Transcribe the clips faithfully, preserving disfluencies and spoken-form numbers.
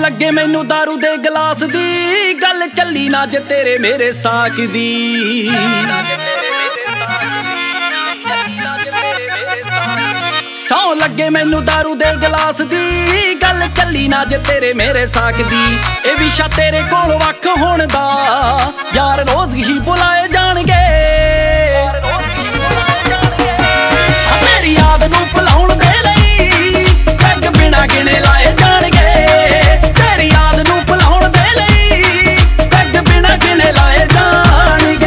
ਲੱਗੇ ਮੈਨੂੰ दारू ਦੇ ਗਲਾਸ ਦੀ ਗੱਲ ਚੱਲੀ ਨਾ ਜੇ ਤੇਰੇ ਮੇਰੇ ਸਾਕ ਦੀ। ਸੌ ਲੱਗੇ ਮੈਨੂੰ दारू ਦੇ ਗਲਾਸ ਦੀ ਗੱਲ ਚੱਲੀ ਨਾ ਜੇ ਤੇਰੇ ਮੇਰੇ ਸਾਕ ਦੀ। ਇਹ ਵਿਸ਼ਾ ਤੇਰੇ ਕੋਲ ਵੱਖ ਹੋਣ ਦਾ ਯਾਰ ਰੋਜ਼ ਹੀ ਬੁਲਾਏ ਜਾਣਗੇ। ਮੇਰੀ ਯਾਦ ਨੂੰ ਭੁਲਾਉਣ ਦੇ ਲਈ ਪੈਗ ਬਿਨਾ ਗਿਣੇ ਲਾਏ ਜਾਣਗੇ। ਤੇਰੀ ਯਾਦ ਨੂੰ ਭੁਲਾਉਣ ਦੇ ਲਈ ਪੈਗ ਬਿਨਾ ਗਿਣੇ ਲਾਏ ਜਾਣਗੇ।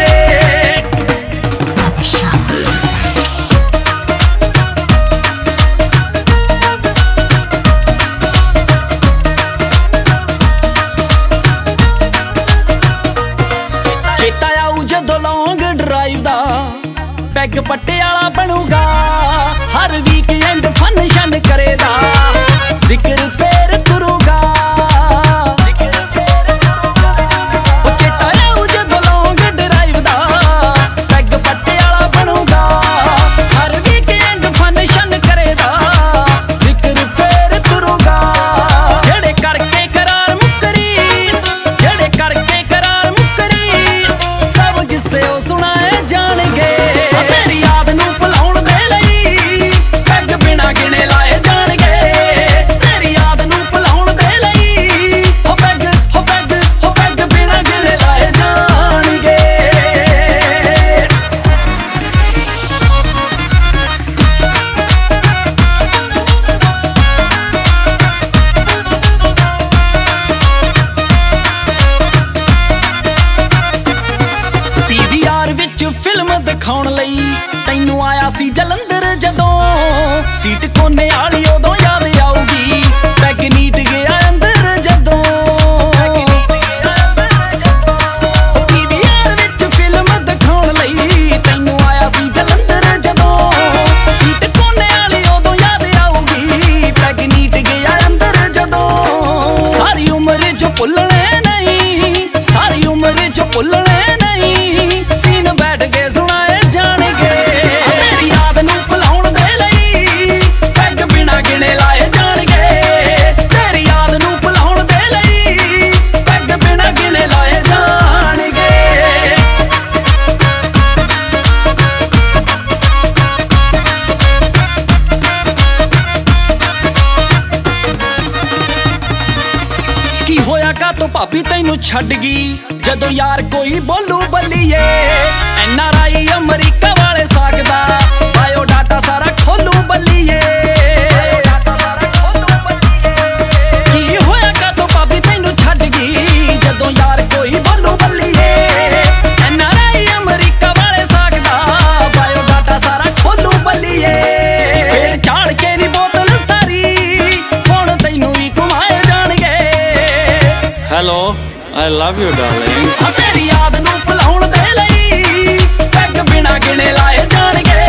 ਚੇਤਾ ਆਊ ਜਦੋਂ ਲੌਂਗ ਡਰਾਈਵ ਦਾ ਪੈਗ ਪਟਿਆਲਾ ਬਣੂਗਾ। ਹਰ ਵੀਕਐਂਡ ਫੰਕਸ਼ਨ ਕਰੇਦਾ ਜ਼ਿਕਰ ਫੇਰ ਤੁਰੂਗਾ। ਉਹ ਚੇਤਾ ਆਊ ਜਦੋਂ ਲੌਂਗ ਡਰਾਈਵ ਦਾ ਪੈਗ ਪਟਿਆਲਾ ਬਣੂਗਾ। ਹਰ ਵੀਕਐਂਡ ਫੰਕਸ਼ਨ ਕਰੇਦਾ ਜ਼ਿਕਰ ਫੇਰ ਤੁਰੂਗਾ। ਜਿਹੜੇ ਕਰਕੇ ਕਰਾਰ ਮੁੱਕਰੀ ਜਿਹੜੇ ਕਰਕੇ ਕਰਾਰ ਮੁੱਕਰੀ ਸਭ ਕਿੱਸੇ ਉਹ ਸੁਣਾਏ ਜਾਣਗੇ। ਤੇਰੀ ਯਾਦ ਨੂੰ ਭੁਲਾਉਣ ਦੇ ਲਈ ਪੈਗ ਬਿਨਾ ਗਿਣੇ ਲਾਏ ਜਾਣਗੇ। ਤੇਰੀ ਯਾਦ ਨੂੰ ਭੁਲਾਉਣ ਦੇ ਲਈ ਹੋ ਪੈਗ ਹੋ ਪੈਗ ਹੋ ਪੈਗ ਬਿਨਾ ਗਿਣੇ ਲਾਏ ਜਾਣਗੇ। ਪੀਵੀਆਰ ਵਿੱਚ ਫਿਲਮ ਦਿਖਾਉਣ ਲਈ ਤੈਨੂੰ ਆਇਆ ਸੀ ਜਲੰਧਰ ਜਦੋਂ। ਸੀਟ ਕੋਨੇ ਵਾਲੀ ਉਦੋਂ ਯਾਦ ਆਊਗੀ ਪੈਗ ਨੀਟ ਗਿਆ ਅੰਦਰ ਜਦੋਂ। ਪੀਵੀਆਰ ਵਿੱਚ ਫਿਲਮ ਦਿਖਾਉਣ ਲਈ ਤੈਨੂੰ ਆਇਆ ਸੀ ਜਲੰਧਰ ਜਦੋਂ। ਸੀਟ ਕੋਨੇ ਵਾਲੀ ਉਦੋਂ ਯਾਦ ਆਊਗੀ ਪੈਗ ਨੀਟ ਗਿਆ ਅੰਦਰ ਜਦੋਂ। ਸਾਰੀ ਉਮਰ ਜੋ ਭੁੱਲਣੇ ਨਹੀਂ ਸਾਰੀ ਉਮਰ ਜੋ ਭੁੱਲਣੇ ਨਹੀਂ ਸੀਨ ਬੈਠ ਕੇ ਸੁਣਾਏ ਜਾਣਗੇ। ਤੇਰੀ ਯਾਦ ਨੂੰ ਭੁਲਾਉਣ ਦੇ ਲਈ ਪੈਗ ਬਿਨਾ ਗਿਣੇ ਲਾਏ ਜਾਣਗੇ। ਤੇਰੀ ਯਾਦ ਨੂੰ ਭੁਲਾਉਣ ਦੇ ਲਈ ਪੈਗ ਬਿਨਾ ਗਿਣੇ ਲਾਏ ਜਾਣਗੇ। ਕੀ ਹੋਇਆ ਕਾਤੋਂ ਭਾਬੀ ਤੈਨੂੰ ਛੱਡ ਗਈ ਜਦੋਂ ਯਾਰ ਕੋਈ ਬੋਲੂ ਬੱਲੀਏ। ਐਨ ਆਰ ਆਈ ਅਮਰੀਕਾ ਵਾਲੇ ਸਾਕਦਾ ਬਾਇਓ ਡਾਟਾ ਸਾਰਾ ਖੋਲੂ ਬੱਲੀਏ। ਕੀ ਹੋਇਆ ਕਾਤੋਂ ਭਾਬੀ ਤੈਨੂੰ ਛੱਡ ਗਈ ਜਦੋਂ ਯਾਰ ਕੋਈ ਬੋਲੂ ਬੱਲੀਏ। ਐਨ ਆਰ ਆਈ ਅਮਰੀਕਾ ਵਾਲੇ ਸਾਕਦਾ ਬਾਇਓ ਡਾਟਾ ਸਾਰਾ ਖੋਲੂ ਬੱਲੀਏ। ਫੇਰ ਝਾੜ ਕੇ ਨੀ ਬੋਤਲ ਸਾਰੀ ਹੁਣ ਤੈਨੂੰ ਵੀ ਘੁਮਾਏ ਜਾਣਗੇ। Hello, I love you, darling. ਤੇਰੀ ਯਾਦ ਨੂੰ ਭੁਲਾਉਣ ਦੇ ਲਈ ਪੈਗ ਬਿਨਾ ਗਿਣੇ ਲਾਏ ਜਾਣਗੇ।